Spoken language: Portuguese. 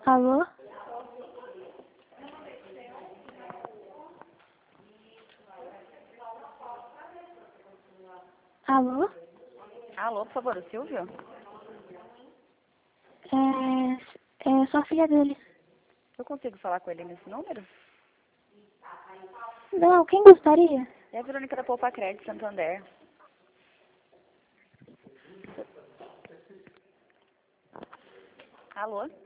Alô? Alô? Alô, por favor, o Silvio? Eu sou a filha dele. Eu consigo falar com ele nesse número? Não, quem gostaria? É a Verônica da Poupa Crédito, Santander. Alô?